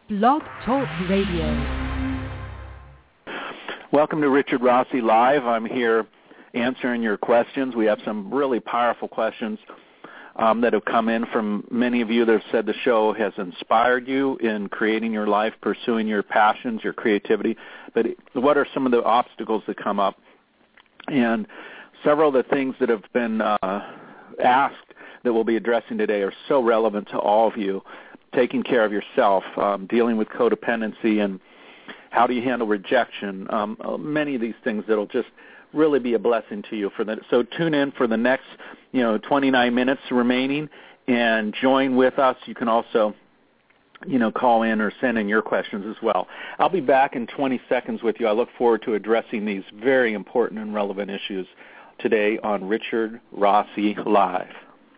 Blog Talk Radio. Welcome to Richard Rossi Live. I'm here answering your questions. We have some really powerful questions that have come in from many of you that have said the show has inspired you in creating your life, pursuing your passions, your creativity. But what are some of the obstacles that come up? And several of the things that have been asked that we'll be addressing today are so relevant to all of you. Taking care of yourself, dealing with codependency, and how do you handle rejection. Many of these things that will just really be a blessing to you. So tune in for the next 29 minutes remaining and join with us. You can also call in or send in your questions as well. I'll be back in 20 seconds with you. I look forward to addressing these very important and relevant issues today on Richard Rossi Live.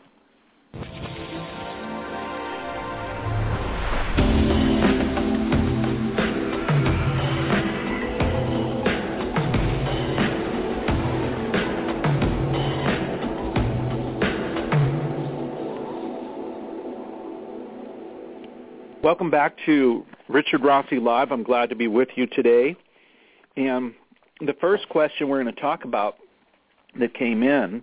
Welcome back to Richard Rossi Live. I'm glad to be with you today. And the first question we're going to talk about that came in,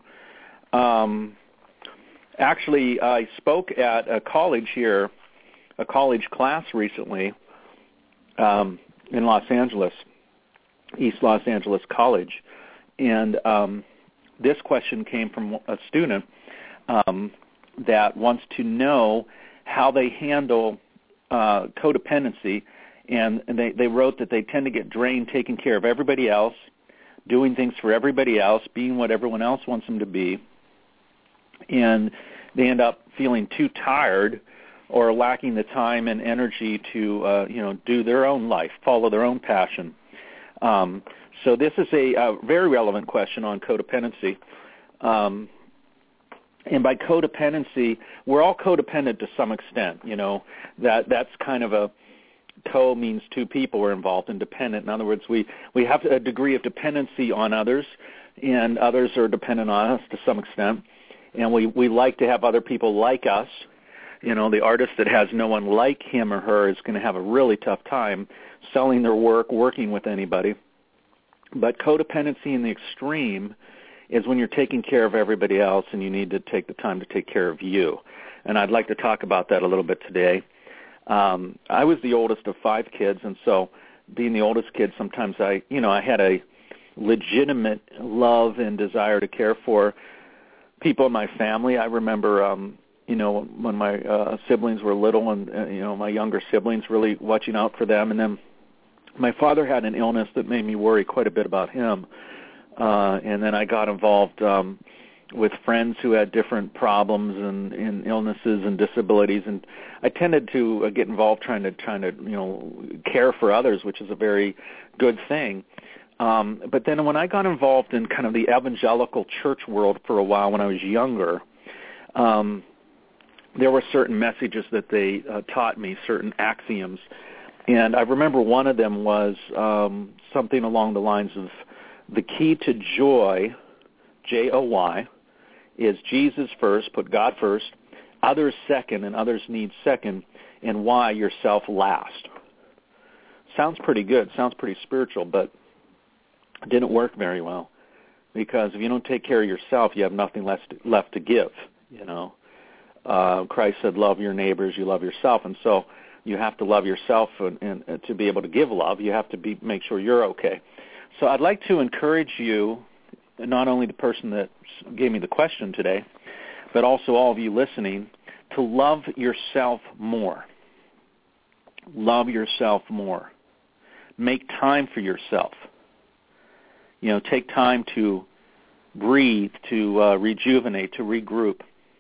actually I spoke at a college here, a college class recently in Los Angeles, East Los Angeles College. And this question came from a student that wants to know how they handle codependency, and they wrote that they tend to get drained taking care of everybody else, doing things for everybody else, being what everyone else wants them to be, and they end up feeling too tired or lacking the time and energy to do their own life, follow their own passion. So this is a very relevant question on codependency. And by codependency, we're all codependent to some extent. That's kind of a co means two people are involved in dependent. In other words, we have a degree of dependency on others, and others are dependent on us to some extent. And we like to have other people like us. The artist that has no one like him or her is going to have a really tough time selling their work, working with anybody. But codependency in the extreme is when you're taking care of everybody else and you need to take the time to take care of you. And I'd like to talk about that a little bit today. I was the oldest of 5 kids, and so being the oldest kid, sometimes I had a legitimate love and desire to care for people in my family. I remember, when my siblings were little and, my younger siblings, really watching out for them. And then my father had an illness that made me worry quite a bit about him. And then I got involved with friends who had different problems and illnesses and disabilities, and I tended to get involved trying to care for others, which is a very good thing. But then when I got involved in kind of the evangelical church world for a while when I was younger, there were certain messages that they taught me, certain axioms, and I remember one of them was something along the lines of, the key to joy, J-O-Y, is Jesus first, put God first, others second, and others need second, and why yourself last. Sounds pretty good, sounds pretty spiritual, but it didn't work very well, because if you don't take care of yourself, you have nothing left to give. Christ said, love your neighbors, you love yourself, and so you have to love yourself, and to be able to give love, you have to make sure you're okay. So I'd like to encourage you, not only the person that gave me the question today, but also all of you listening, to love yourself more. Love yourself more. Make time for yourself. Take time to breathe, to rejuvenate, to regroup.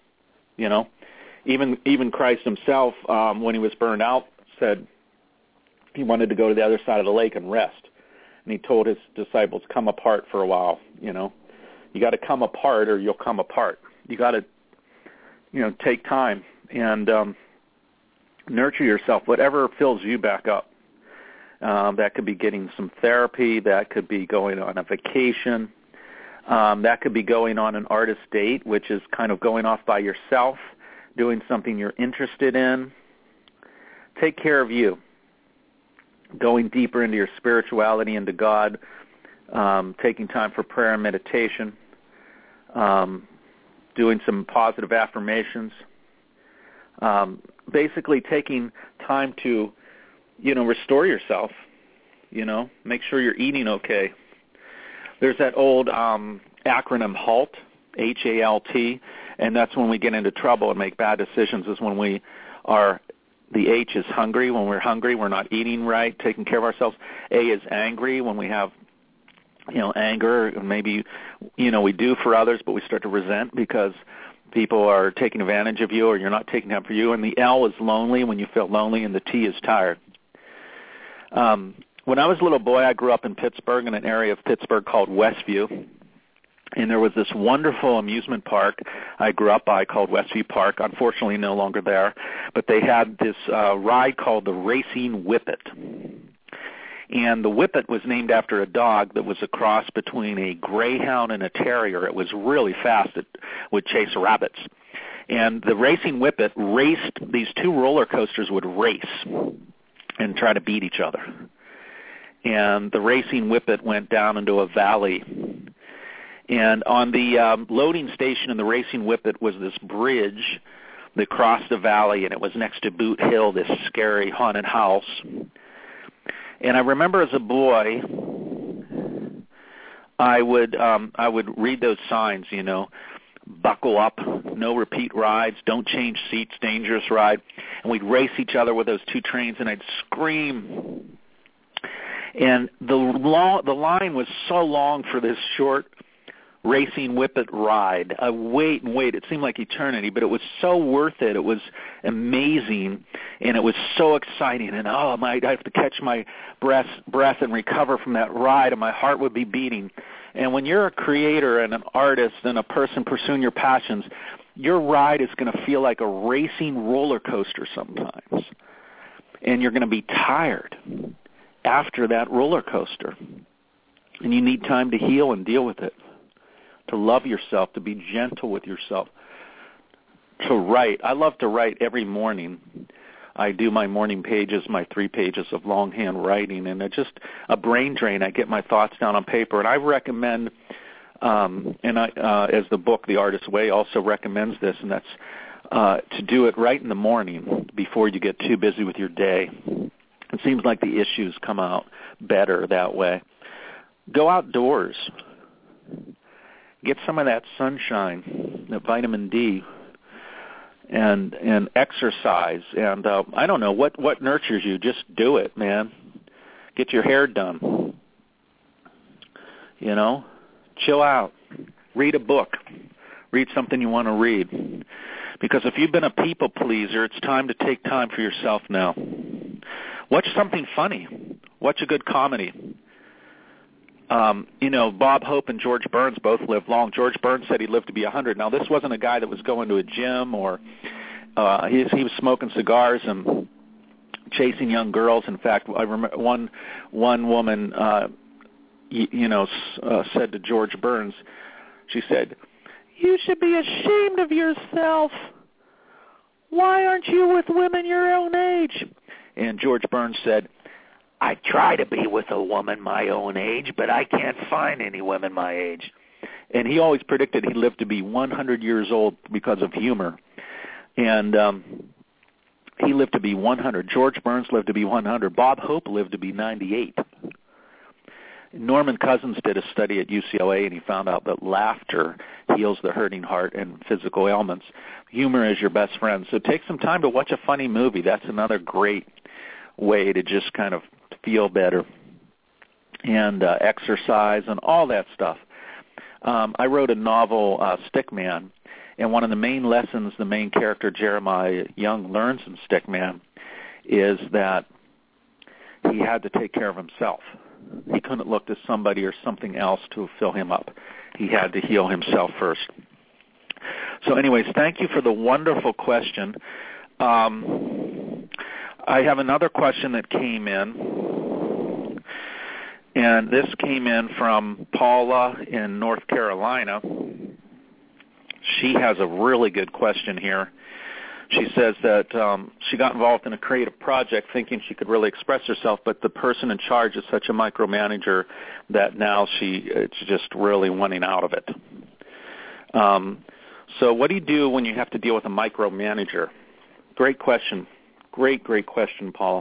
Even Christ himself, when he was burned out, said he wanted to go to the other side of the lake and rest. And he told his disciples, come apart for a while, You got to come apart or you'll come apart. You got to, take time and nurture yourself, whatever fills you back up. That could be getting some therapy. That could be going on a vacation. That could be going on an artist date, which is kind of going off by yourself, doing something you're interested in. Take care of you. going deeper into your spirituality, into God, taking time for prayer and meditation, doing some positive affirmations, basically taking time to, restore yourself, make sure you're eating okay. There's that old acronym HALT, HALT, and that's when we get into trouble and make bad decisions, is when the H is hungry. When we're hungry, we're not eating right, taking care of ourselves. A is angry, when we have, anger, and maybe, we do for others, but we start to resent because people are taking advantage of you or you're not taking time for you. And the L is lonely, when you feel lonely, and the T is tired. When I was a little boy, I grew up in Pittsburgh, in an area of Pittsburgh called Westview. And there was this wonderful amusement park I grew up by called Westview Park, unfortunately no longer there. But they had this ride called the Racing Whippet. And the Whippet was named after a dog that was a cross between a greyhound and a terrier. It was really fast. It would chase rabbits. And the Racing Whippet raced, these two roller coasters would race and try to beat each other. And the Racing Whippet went down into a valley. And on the loading station in the Racing Whippet was this bridge that crossed the valley, and it was next to Boot Hill, this scary haunted house. And I remember as a boy, I would read those signs, buckle up, no repeat rides, don't change seats, dangerous ride. And we'd race each other with those two trains, and I'd scream. And the line was so long for this short Racing Whippet ride. I wait and wait. It seemed like eternity, but it was so worth it. It was amazing, and it was so exciting. And I have to catch my breath and recover from that ride, and my heart would be beating. And when you're a creator and an artist and a person pursuing your passions, your ride is going to feel like a racing roller coaster sometimes, and you're going to be tired after that roller coaster, and you need time to heal and deal with it, to love yourself, to be gentle with yourself, to write. I love to write every morning. I do my morning pages, my 3 pages of longhand writing, and it's just a brain drain. I get my thoughts down on paper, and I recommend, as the book The Artist's Way also recommends this, and that's to do it right in the morning before you get too busy with your day. It seems like the issues come out better that way. Go outdoors. Get some of that sunshine, the vitamin D, and exercise. And I don't know, what nurtures you? Just do it, man. Get your hair done. Chill out. Read a book. Read something you want to read. Because if you've been a people pleaser, it's time to take time for yourself now. Watch something funny. Watch a good comedy. Bob Hope and George Burns both lived long. George Burns said he lived to be 100. Now, this wasn't a guy that was going to a gym or he was smoking cigars and chasing young girls. In fact, I remember one woman, said to George Burns, she said, "You should be ashamed of yourself. Why aren't you with women your own age?" And George Burns said, "I try to be with a woman my own age, but I can't find any women my age." And he always predicted he'd live to be 100 years old because of humor. And he lived to be 100. George Burns lived to be 100. Bob Hope lived to be 98. Norman Cousins did a study at UCLA, and he found out that laughter heals the hurting heart and physical ailments. Humor is your best friend. So take some time to watch a funny movie. That's another great way to just kind of feel better, and exercise and all that stuff. I wrote a novel, Stickman, and one of the main lessons the main character, Jeremiah Young, learns in Stickman is that he had to take care of himself. He couldn't look to somebody or something else to fill him up. He had to heal himself first. So anyways, thank you for the wonderful question. I have another question that came in, and this came in from Paula in North Carolina. She has a really good question here. She says that she got involved in a creative project thinking she could really express herself, but the person in charge is such a micromanager that now it's just really wanting out of it. So what do you do when you have to deal with a micromanager? Great question. Great question, Paula.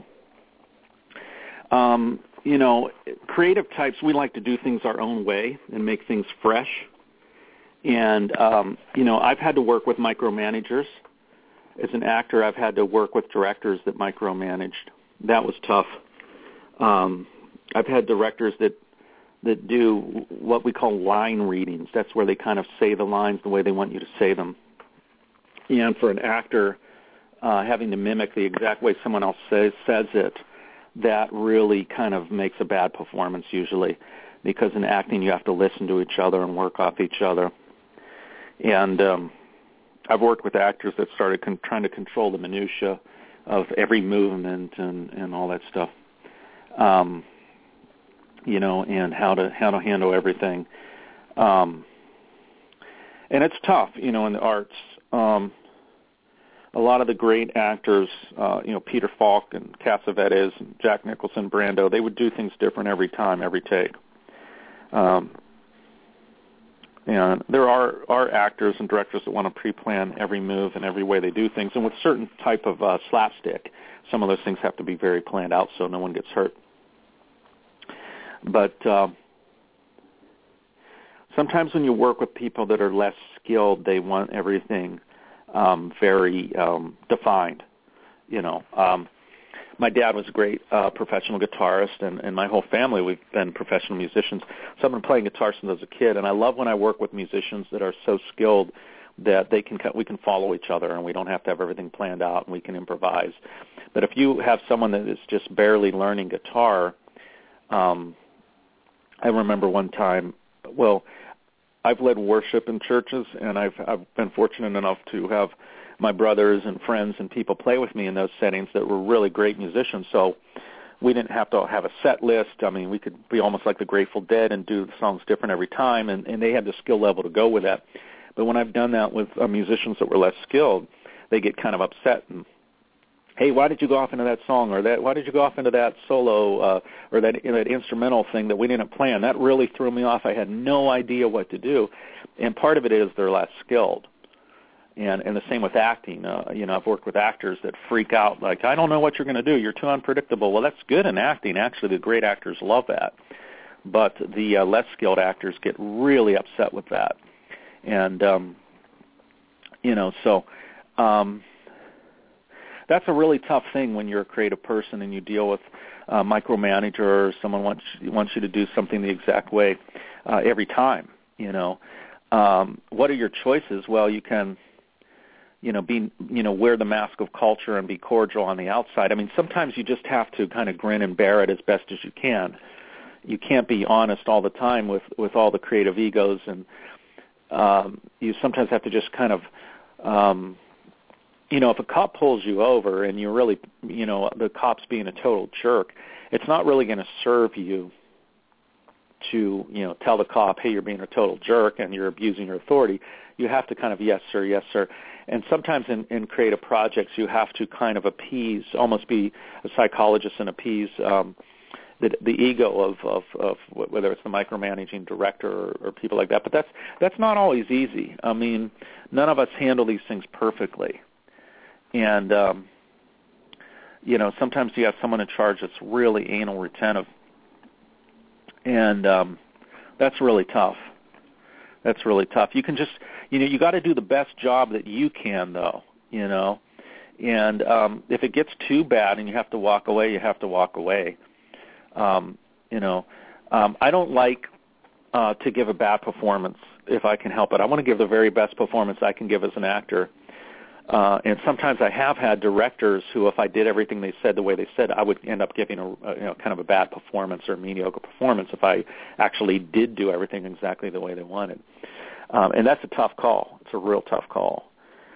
Creative types, we like to do things our own way and make things fresh. And, I've had to work with micromanagers. As an actor, I've had to work with directors that micromanaged. That was tough. I've had directors that do what we call line readings. That's where they kind of say the lines the way they want you to say them. And for an actor, having to mimic the exact way someone else says it, that really kind of makes a bad performance usually, because in acting you have to listen to each other and work off each other. And I've worked with actors that started trying to control the minutia of every movement and all that stuff, and how to handle everything. And it's tough, in the arts. A lot of the great actors, Peter Falk and Cassavetes and Jack Nicholson, Brando, they would do things different every time, every take. And there are actors and directors that want to pre-plan every move and every way they do things. And with certain type of slapstick, some of those things have to be very planned out so no one gets hurt. But sometimes when you work with people that are less skilled, they want everything very defined. My dad was a great professional guitarist, and my whole family, we've been professional musicians. So I've been playing guitar since I was a kid, and I love when I work with musicians that are so skilled that we can follow each other, and we don't have to have everything planned out, and we can improvise. But if you have someone that is just barely learning guitar, I remember one time, I've led worship in churches, and I've been fortunate enough to have my brothers and friends and people play with me in those settings that were really great musicians. So we didn't have to have a set list. I mean, we could be almost like the Grateful Dead and do the songs different every time, and they had the skill level to go with that. But when I've done that with musicians that were less skilled, they get kind of upset and, hey, why did you go off into that song, or why did you go off into that solo or that instrumental thing that we didn't plan? That really threw me off. I had no idea what to do. And part of it is they're less skilled. And the same with acting. I've worked with actors that freak out, like, I don't know what you're going to do. You're too unpredictable. Well, that's good in acting. Actually, the great actors love that. But the less skilled actors get really upset with that. And, that's a really tough thing when you're a creative person and you deal with a micromanager or someone wants you to do something the exact way every time. What are your choices? Well, you can, wear the mask of culture and be cordial on the outside. I mean, sometimes you just have to kind of grin and bear it as best as you can. You can't be honest all the time with all the creative egos, and you sometimes have to just kind of, if a cop pulls you over and you're really, the cop's being a total jerk, it's not really going to serve you to, tell the cop, hey, you're being a total jerk and you're abusing your authority. You have to kind of, yes, sir, yes, sir. And sometimes in creative projects, you have to kind of appease, almost be a psychologist and appease the ego of whether it's the micromanaging director or people like that. But that's not always easy. I mean, none of us handle these things perfectly. And, sometimes you have someone in charge that's really anal retentive. And that's really tough. That's really tough. You can just, you got to do the best job that you can, though, And if it gets too bad and you have to walk away, you have to walk away. I don't like to give a bad performance if I can help it. I want to give the very best performance I can give as an actor. And sometimes I have had directors who, if I did everything they said the way they said, I would end up giving kind of a bad performance or a mediocre performance if I actually did do everything exactly the way they wanted. And that's a tough call. It's a real tough call.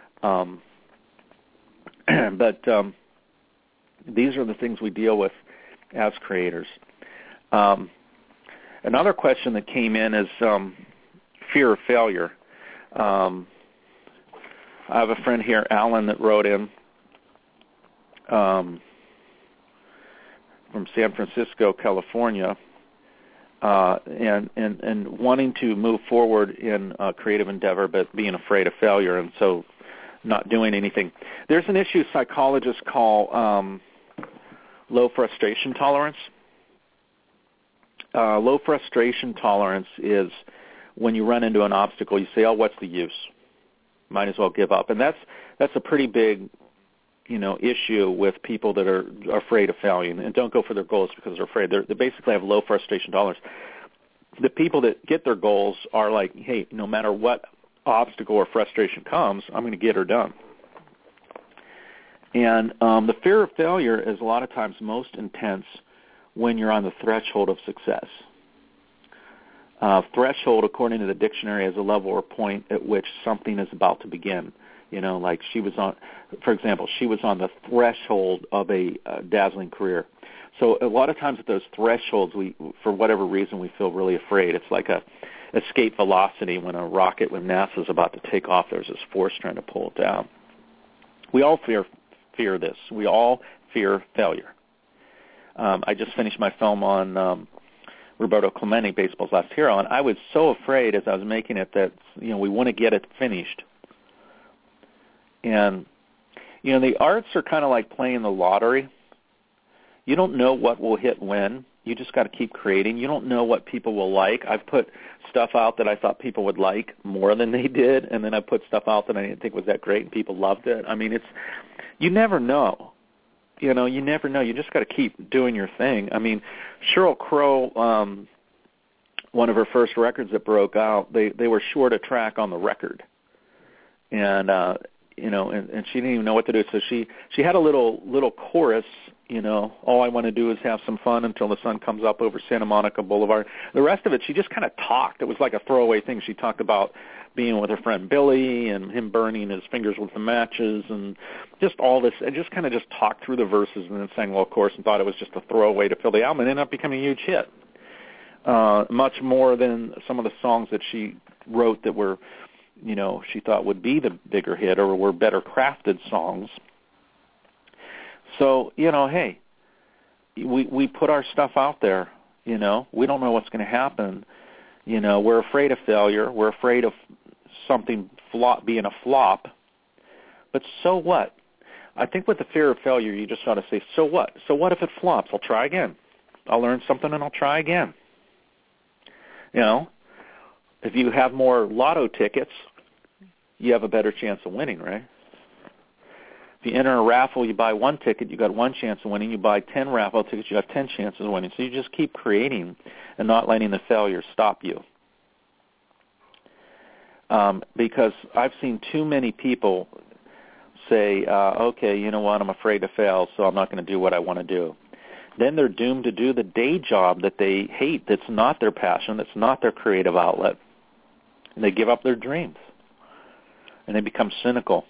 But these are the things we deal with as creators. Another question that came in is fear of failure. I have a friend here, Alan, that wrote in from San Francisco, California, and wanting to move forward in a creative endeavor, but being afraid of failure, and so not doing anything. There's an issue psychologists call low frustration tolerance. Low frustration tolerance is when you run into an obstacle, you say, "Oh, what's the use? Might as well give up." And that's a pretty big, issue with people that are afraid of failing and don't go for their goals because they're afraid. They basically have low frustration tolerance. The people that get their goals are like, "Hey, no matter what obstacle or frustration comes, I'm going to get her done." And the fear of failure is a lot of times most intense when you're on the threshold of success. Threshold, according to the dictionary, is a level or point at which something is about to begin. Like she was on, for example, she was on the threshold of a dazzling career. So a lot of times at those thresholds, for whatever reason, we feel really afraid. It's like a escape velocity when a rocket with NASA is about to take off. There's this force trying to pull it down. We all fear this. We all fear failure. I just finished my film on Roberto Clemente, baseball's last hero, and I was so afraid as I was making it that we want to get it finished. And the arts are kind of like playing the lottery. You don't know what will hit when. You just got to keep creating. You don't know what people will like. I've put stuff out that I thought people would like more than they did, and then I put stuff out that I didn't think was that great, and people loved it. I mean, you never know. You never know. You just got to keep doing your thing. I mean, Sheryl Crow, one of her first records that broke out, they were short a track on the record, and and she didn't even know what to do. So she had a little chorus. All I want to do is have some fun until the sun comes up over Santa Monica Boulevard. The rest of it, she just kind of talked. It was like a throwaway thing. She talked about being with her friend Billy and him burning his fingers with the matches and just all this, and just kind of just talked through the verses and then sang a little chorus and thought it was just a throwaway to fill the album, and ended up becoming a huge hit. Much more than some of the songs that she wrote that were, she thought would be the bigger hit or were better crafted songs. So, hey, we put our stuff out there, we don't know what's going to happen. We're afraid of failure. We're afraid of something being a flop. But so what? I think with the fear of failure, you just ought to say, so what? So what if it flops? I'll try again. I'll learn something and I'll try again. If you have more lotto tickets, you have a better chance of winning, right? If you enter a raffle, you buy one ticket, you got one chance of winning. You buy 10 raffle tickets, you have 10 chances of winning. So you just keep creating and not letting the failure stop you. Because I've seen too many people say, okay, you know what, I'm afraid to fail, so I'm not going to do what I want to do. Then they're doomed to do the day job that they hate, that's not their passion, that's not their creative outlet. And they give up their dreams. And they become cynical.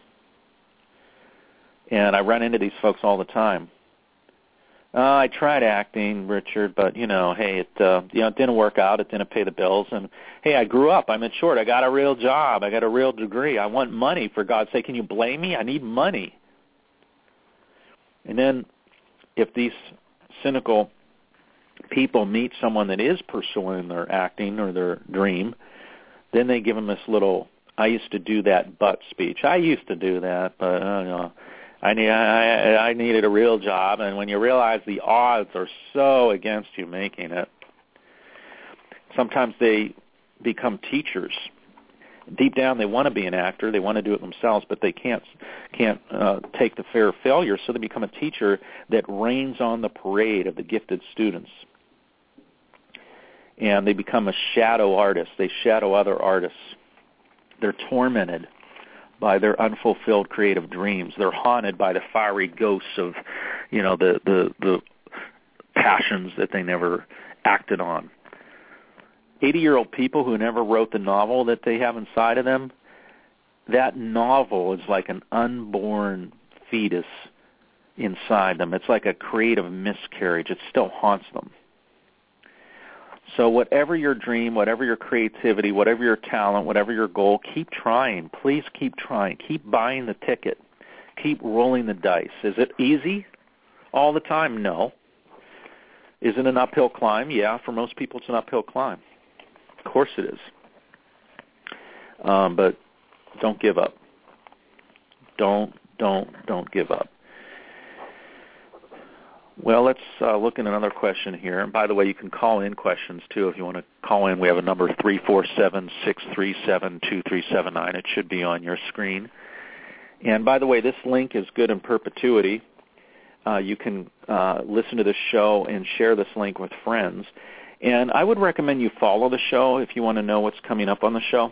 And I run into these folks all the time. I tried acting, Richard, but, hey, it didn't work out. It didn't pay the bills. And, hey, I grew up. I'm insured. I got a real job. I got a real degree. I want money, for God's sake. Can you blame me? I need money. And then if these cynical people meet someone that is pursuing their acting or their dream, then they give them this little, I used to do that but speech. I used to do that, but, I needed a real job, and when you realize the odds are so against you making it, sometimes they become teachers. Deep down, they want to be an actor, they want to do it themselves, but they can't take the fear of failure, so they become a teacher that rains on the parade of the gifted students. And they become a shadow artist. They shadow other artists. They're tormented by their unfulfilled creative dreams. They're haunted by the fiery ghosts of, the passions that they never acted on. 80-year-old people who never wrote the novel that they have inside of them, that novel is like an unborn fetus inside them. It's like a creative miscarriage. It still haunts them. So whatever your dream, whatever your creativity, whatever your talent, whatever your goal, keep trying. Please keep trying. Keep buying the ticket. Keep rolling the dice. Is it easy all the time? No. Is it an uphill climb? Yeah, for most people it's an uphill climb. Of course it is. But don't give up. Don't give up. Well, let's look at another question here. And by the way, you can call in questions, too, if you want to call in. We have a number 347-637-2379. It should be on your screen. And by the way, this link is good in perpetuity. You can listen to this show and share this link with friends. And I would recommend you follow the show if you want to know what's coming up on the show.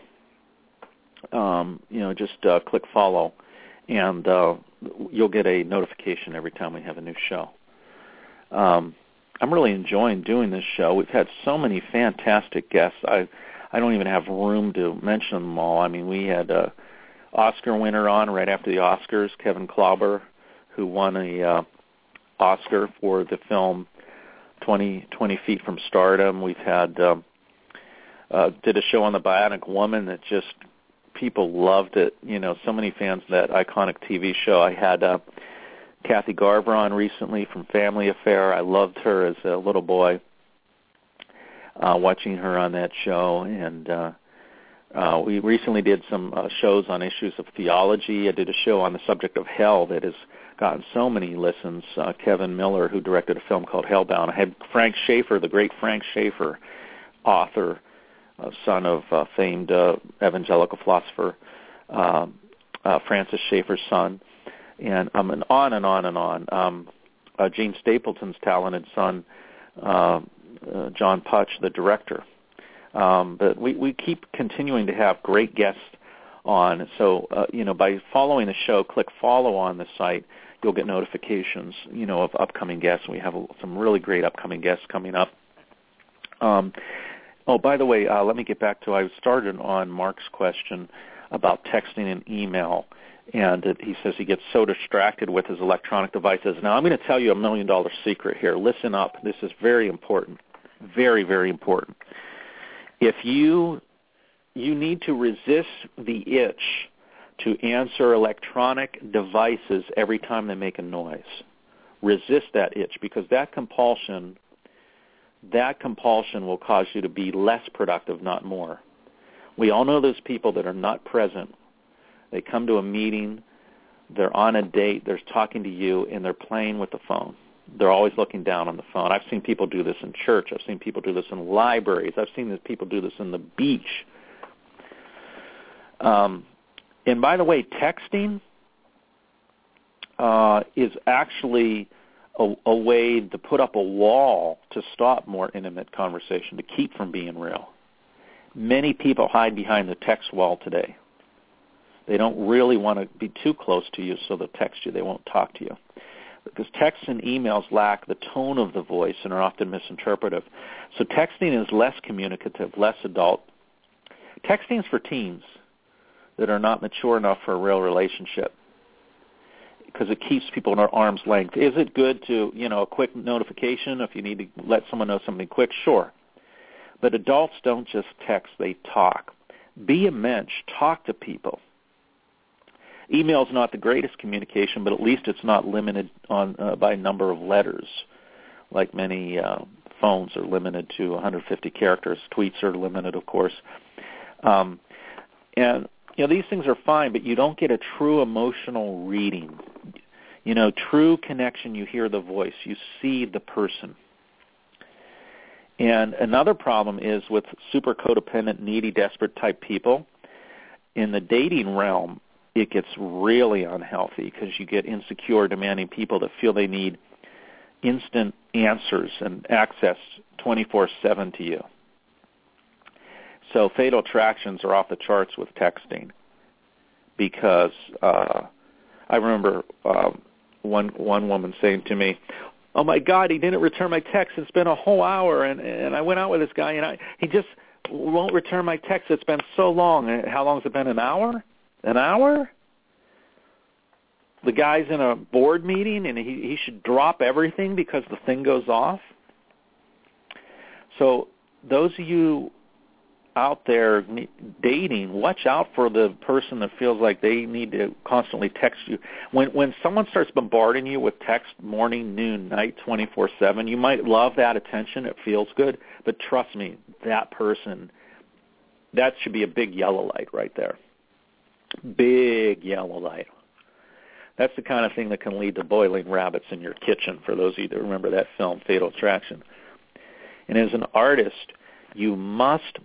Just click follow, and you'll get a notification every time we have a new show. I'm really enjoying doing this show. We've had so many fantastic guests. I don't even have room to mention them all. I mean, we had a Oscar winner on right after the Oscars, Kevin Klauber, who won a Oscar for the film 20 Feet from Stardom. We've had did a show on the Bionic Woman that just people loved it. So many fans of that iconic TV show. I had Kathy Garver on recently from Family Affair. I loved her as a little boy, watching her on that show. And we recently did some shows on issues of theology. I did a show on the subject of hell that has gotten so many listens. Kevin Miller, who directed a film called Hellbound. I had Frank Schaeffer, the great Frank Schaeffer, author, son of famed evangelical philosopher Francis Schaeffer's son. And on and on and on. Gene Stapleton's talented son, John Putch, the director. But we keep continuing to have great guests on. So, by following the show, click follow on the site, you'll get notifications, of upcoming guests. We have some really great upcoming guests coming up. By the way, let me get back to, I started on Mark's question about texting and email. And he says he gets so distracted with his electronic devices. Now, I'm going to tell you $1 million secret here. Listen up. This is very important, very, very important. If you need to resist the itch to answer electronic devices every time they make a noise. Resist that itch, because that compulsion will cause you to be less productive, not more. We all know those people that are not present. They come to a meeting, they're on a date, they're talking to you, and they're playing with the phone. They're always looking down on the phone. I've seen people do this in church. I've seen people do this in libraries. I've seen people do this on the beach. And by the way, texting is actually a way to put up a wall to stop more intimate conversation, to keep from being real. Many people hide behind the text wall today. They don't really want to be too close to you, so they'll text you. They won't talk to you. Because texts and emails lack the tone of the voice and are often misinterpretive. So texting is less communicative, less adult. Texting is for teens that are not mature enough for a real relationship, because it keeps people at arm's length. Is it good to, a quick notification if you need to let someone know something quick? Sure. But adults don't just text, they talk. Be a mensch. Talk to people. Email is not the greatest communication, but at least it's not limited by number of letters, like many phones are limited to 150 characters. Tweets are limited, of course. And these things are fine, but you don't get a true emotional reading. True connection, you hear the voice, you see the person. And another problem is with super codependent, needy, desperate type people. In the dating realm, it gets really unhealthy, because you get insecure, demanding people that feel they need instant answers and access 24/7 to you. So fatal attractions are off the charts with texting, because I remember one woman saying to me, "Oh my God, he didn't return my text. It's been a whole hour, and I went out with this guy, and he just won't return my text. It's been so long." How long has it been? An hour? An hour? The guy's in a board meeting, and he should drop everything because the thing goes off? So those of you out there dating, watch out for the person that feels like they need to constantly text you. When someone starts bombarding you with text morning, noon, night, 24/7, you might love that attention. It feels good. But trust me, that person, that should be a big yellow light right there. Big yellow light. That's the kind of thing that can lead to boiling rabbits in your kitchen, for those of you that remember that film, Fatal Attraction. And as an artist, you must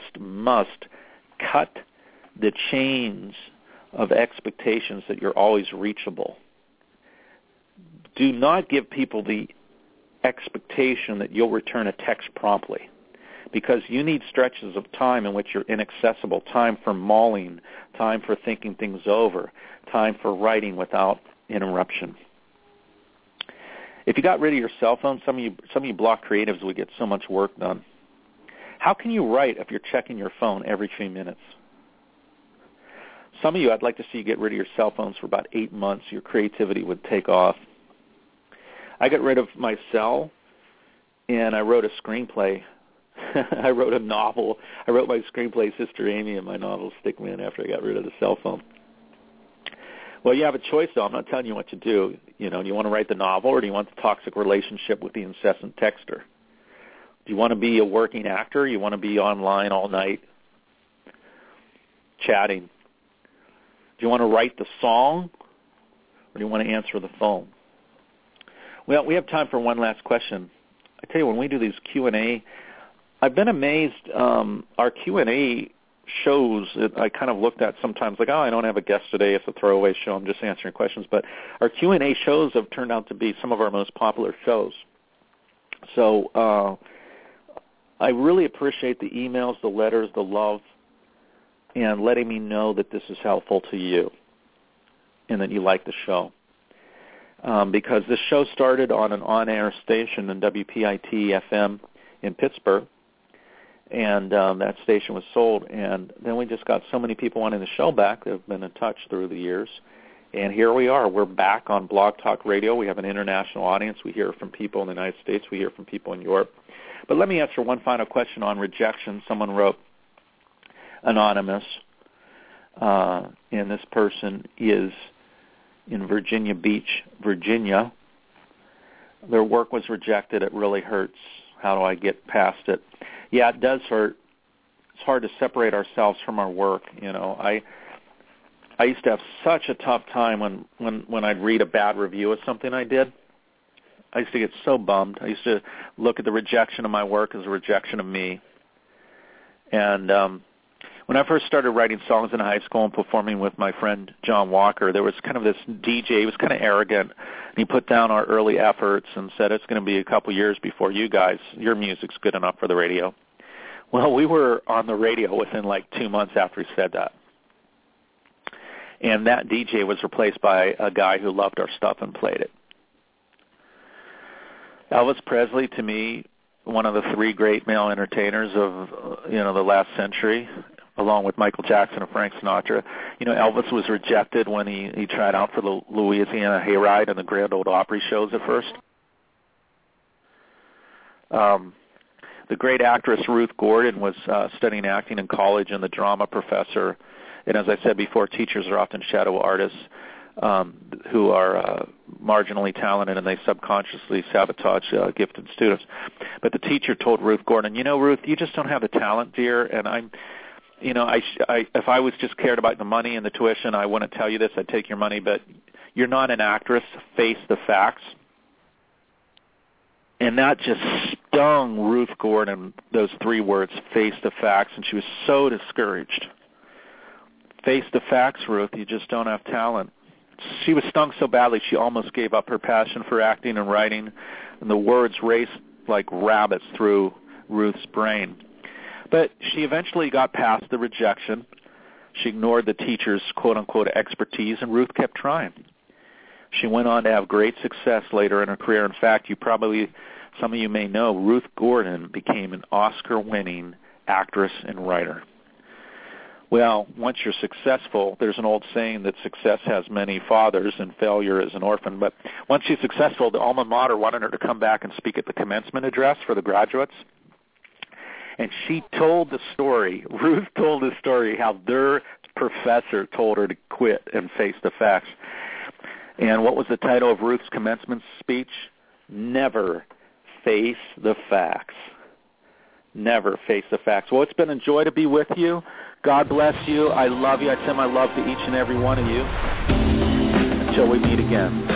cut the chains of expectations that you're always reachable. Do not give people the expectation that you'll return a text promptly, because you need stretches of time in which you're inaccessible, time for mulling, time for thinking things over, time for writing without interruption. If you got rid of your cell phone, some of you block creatives would get so much work done. How can you write if you're checking your phone every few minutes? Some of you, I'd like to see you get rid of your cell phones for about 8 months. Your creativity would take off. I got rid of my cell, and I wrote a screenplay. I wrote a novel. I wrote my screenplay, Sister Amy, and my novel, Stickman, after I got rid of the cell phone. Well, you have a choice, though. I'm not telling you what to do. Do you want to write the novel, or do you want the toxic relationship with the incessant texter? Do you want to be a working actor? You want to be online all night chatting? Do you want to write the song, or do you want to answer the phone? Well, we have time for one last question. I tell you, when we do these Q&A, I've been amazed. Our Q&A shows that I kind of looked at sometimes like, I don't have a guest today. It's a throwaway show. I'm just answering questions. But our Q&A shows have turned out to be some of our most popular shows. So I really appreciate the emails, the letters, the love, and letting me know that this is helpful to you and that you like the show. Because this show started on an on-air station in WPIT-FM in Pittsburgh, and that station was sold. And then we just got so many people wanting the show back that have been in touch through the years. And here we are. We're back on Blog Talk Radio. We have an international audience. We hear from people in the United States. We hear from people in Europe. But let me answer one final question on rejection. Someone wrote, anonymous, and this person is in Virginia Beach, Virginia. Their work was rejected. It really hurts. How do I get past it? Yeah, it does hurt. It's hard to separate ourselves from our work. I used to have such a tough time when I'd read a bad review of something I did. I used to get so bummed. I used to look at the rejection of my work as a rejection of me. And when I first started writing songs in high school and performing with my friend John Walker, there was kind of this DJ. He was kind of arrogant. And he put down our early efforts and said, it's going to be a couple years before your music's good enough for the radio. Well, we were on the radio within like 2 months after he said that. And that DJ was replaced by a guy who loved our stuff and played it. Elvis Presley, to me, one of the three great male entertainers of the last century, along with Michael Jackson and Frank Sinatra. Elvis was rejected when he tried out for the Louisiana Hayride and the Grand Ole Opry shows at first. The great actress Ruth Gordon was studying acting in college and the drama professor. And as I said before, teachers are often shadow artists who are marginally talented, and they subconsciously sabotage gifted students. But the teacher told Ruth Gordon, Ruth, you just don't have the talent, dear, and if I was just cared about the money and the tuition, I wouldn't tell you this. I'd take your money, but you're not an actress. Face the facts. And that just stung Ruth Gordon, those three words, face the facts, and she was so discouraged. Face the facts, Ruth. You just don't have talent. She was stung so badly she almost gave up her passion for acting and writing, and the words raced like rabbits through Ruth's brain. But she eventually got past the rejection. She ignored the teacher's quote-unquote expertise, and Ruth kept trying. She went on to have great success later in her career. In fact, some of you may know, Ruth Gordon became an Oscar-winning actress and writer. Well, once you're successful, there's an old saying that success has many fathers and failure is an orphan. But once she's successful, the alma mater wanted her to come back and speak at the commencement address for the graduates. and she told the story. Ruth told the story how their professor told her to quit and face the facts. And what was the title of Ruth's commencement speech? Never face the facts. Never face the facts. Well, it's been a joy to be with you. God bless you. I love you. I send my love to each and every one of you. Until we meet again.